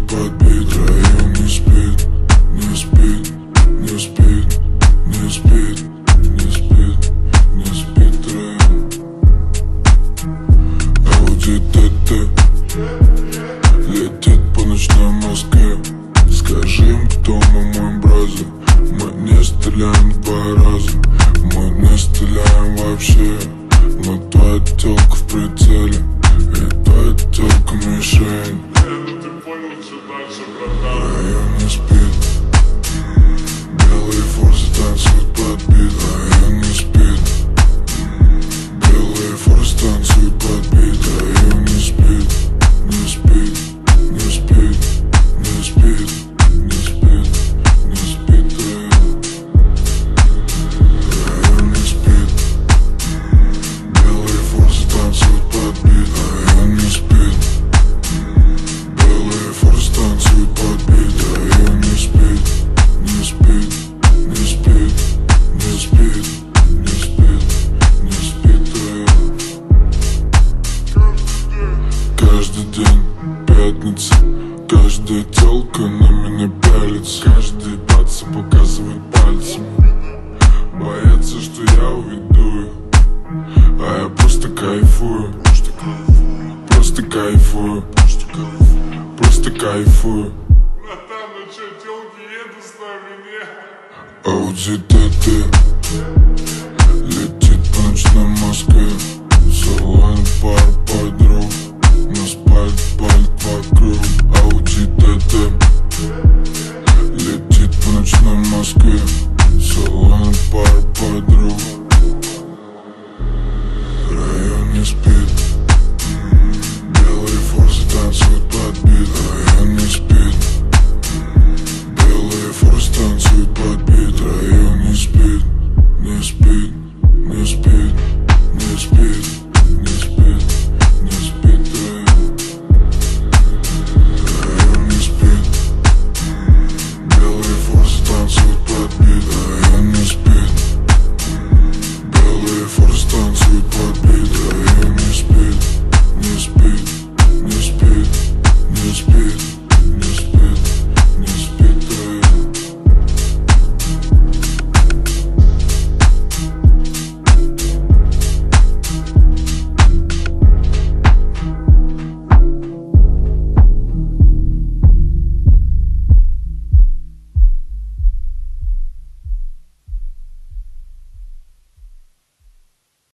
подбит, район не спит, не спит, не спит, не спит, не спит, не спит район. Ауди ТТ летит по ночной Москве. Скажи им, кто мы, мой бразер. Мы не стреляем два раза, мы не стреляем вообще. Но твоя тёлка в прицеле, и твоя тёлка мишень. Ты понял, что дальше, братан? Район не спит, белые форсы танцуют подбит. Район не спит, белые форсы танцуют подбит. Район не спит, не спит, не спит, не спит, не спит, не спит район. Район не спит, белые форсы танцуют подбит. Район не спит, белые форсы танцуют подбит. Район не спит, не спит, не спит, не спит, не спит, не спит район. Каждый день пятница, каждая тёлка на меня пялится. Каждый баца показывает пальцем, боятся, что я уведу их, а я просто кайфую, просто кайфую, просто кайфую. Братан, ну чё, тёлки едут с нами, не? Ауди ТТ летит по ночной Москве. Салон пар подруг, нас пальт вокруг. Ауди ТТ летит по ночной Москве. Салон пар подруг. Район не спит, белые форсы танцуют подбит. Район не спит, белые форсы танцуют подбит. Район не спит, не спит, не спит, не спит, не спит, не спит район. Район не спит, белые форсы танцуют подбит. Район не спит, белые форсы танцуют подбит. Район не спит, не спит, не спит, не спит.